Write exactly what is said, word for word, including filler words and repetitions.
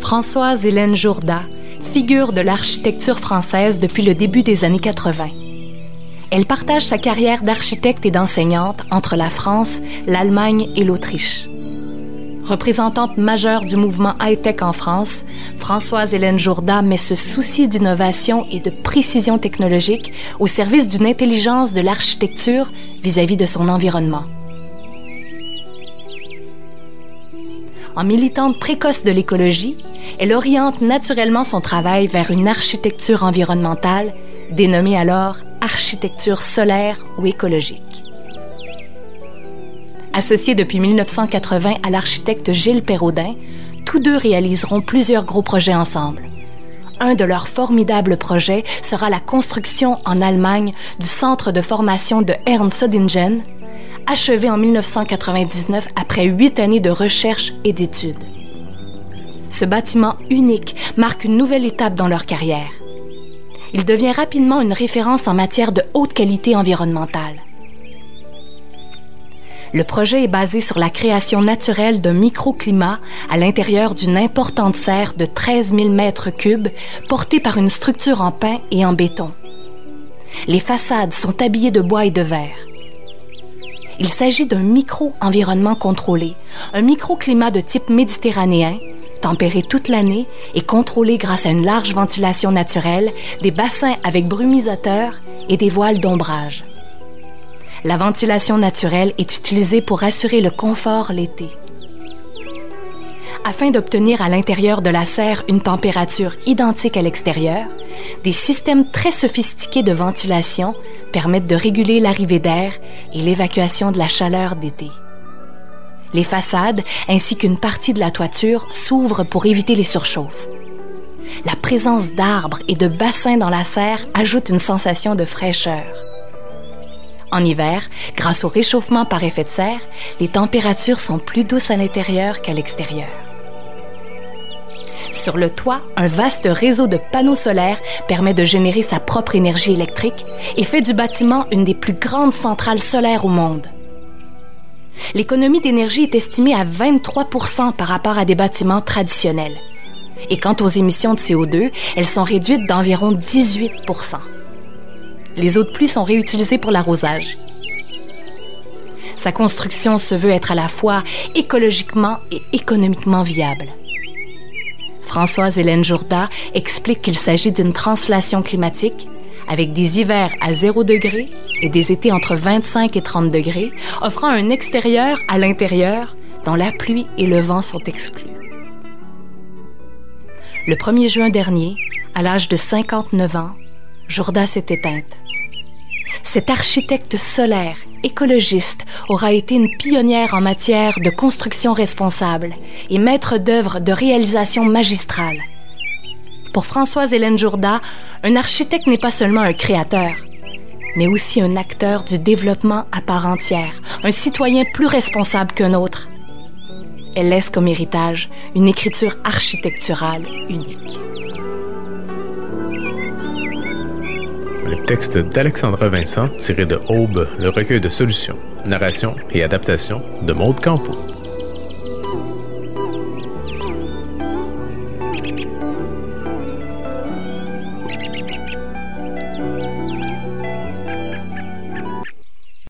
Françoise Hélène Jourda, figure de l'architecture française depuis le début des années quatre-vingt. Elle partage sa carrière d'architecte et d'enseignante entre la France, l'Allemagne et l'Autriche. Représentante majeure du mouvement high-tech en France, Françoise Hélène Jourda met ce souci d'innovation et de précision technologique au service d'une intelligence de l'architecture vis-à-vis de son environnement. En militante précoce de l'écologie, elle oriente naturellement son travail vers une architecture environnementale, dénommée alors architecture solaire ou écologique. Associés depuis mille neuf cent quatre-vingts à l'architecte Gilles Perraudin, tous deux réaliseront plusieurs gros projets ensemble. Un de leurs formidables projets sera la construction en Allemagne du centre de formation de Herrn-Södingen, achevé en mille neuf cent quatre-vingt-dix-neuf après huit années de recherche et d'études. Ce bâtiment unique marque une nouvelle étape dans leur carrière. Il devient rapidement une référence en matière de haute qualité environnementale. Le projet est basé sur la création naturelle d'un microclimat à l'intérieur d'une importante serre de treize mille mètres cubes portée par une structure en pin et en béton. Les façades sont habillées de bois et de verre. Il s'agit d'un micro-environnement contrôlé, un microclimat de type méditerranéen, tempéré toute l'année et contrôlé grâce à une large ventilation naturelle, des bassins avec brumisateurs et des voiles d'ombrage. La ventilation naturelle est utilisée pour assurer le confort l'été. Afin d'obtenir à l'intérieur de la serre une température identique à l'extérieur, des systèmes très sophistiqués de ventilation permettent de réguler l'arrivée d'air et l'évacuation de la chaleur d'été. Les façades ainsi qu'une partie de la toiture s'ouvrent pour éviter les surchauffes. La présence d'arbres et de bassins dans la serre ajoute une sensation de fraîcheur. En hiver, grâce au réchauffement par effet de serre, les températures sont plus douces à l'intérieur qu'à l'extérieur. Sur le toit, un vaste réseau de panneaux solaires permet de générer sa propre énergie électrique et fait du bâtiment une des plus grandes centrales solaires au monde. L'économie d'énergie est estimée à vingt-trois pour cent par rapport à des bâtiments traditionnels. Et quant aux émissions de C O deux, elles sont réduites d'environ dix-huit pour cent. Les eaux de pluie sont réutilisées pour l'arrosage. Sa construction se veut être à la fois écologiquement et économiquement viable. Françoise Hélène Jourda explique qu'il s'agit d'une translation climatique avec des hivers à zéro degré et des étés entre vingt-cinq et trente degrés, offrant un extérieur à l'intérieur dont la pluie et le vent sont exclus. Le premier juin dernier, à l'âge de cinquante-neuf ans, Jourda s'est éteinte. Cette architecte solaire, écologiste, aura été une pionnière en matière de construction responsable et maître d'œuvre de réalisation magistrale. Pour Françoise Hélène Jourda, un architecte n'est pas seulement un créateur, mais aussi un acteur du développement à part entière, un citoyen plus responsable qu'un autre. Elle laisse comme héritage une écriture architecturale unique. Un texte d'Alexandra Vincent tiré de Aube, le recueil de solutions, narration et adaptation de Maude Campeau.